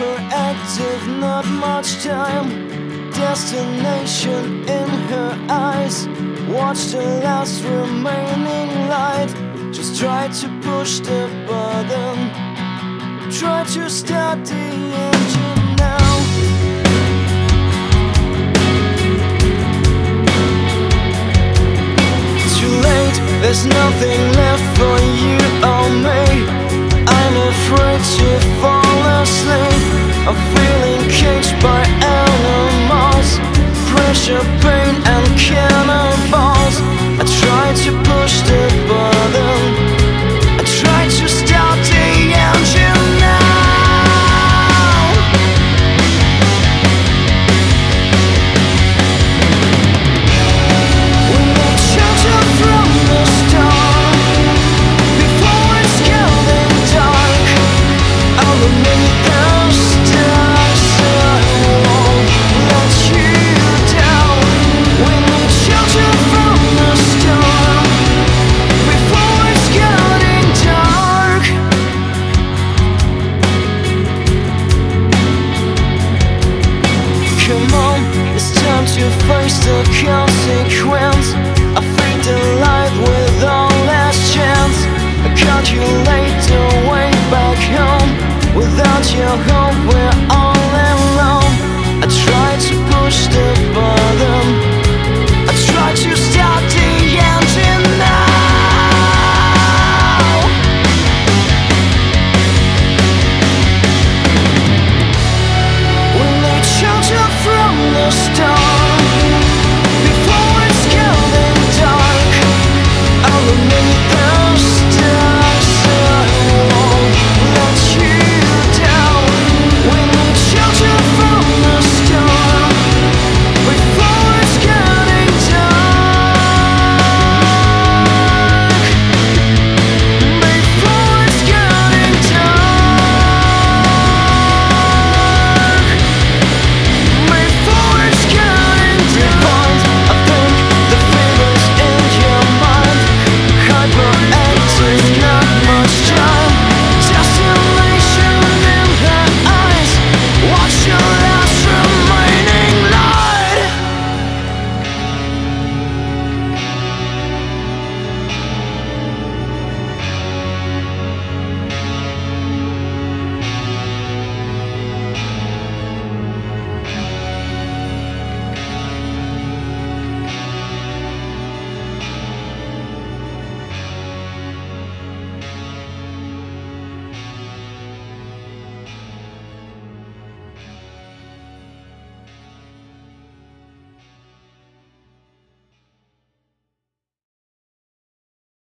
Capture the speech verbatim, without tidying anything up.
hyperactive, not much time. Destination in her eyes. Watch the last remaining light. Just try to push the button. Try to start the engine now. Too late, there's nothing left for you or me. I'm afraid to fall asleep. I'm feeling caged by animals. Pressure, pain and cannonballs. I try to push the button. I try to start the engine now. We make shelter from the storm before it's getting dark. I'll remain the stars. I won't let you down. We need shelter from the storm before it's getting dark. Come on, it's time to face the consequence. I fade the light with all last chance. I calculate the way back home. Without your hope, we're all alone. I try to push the button.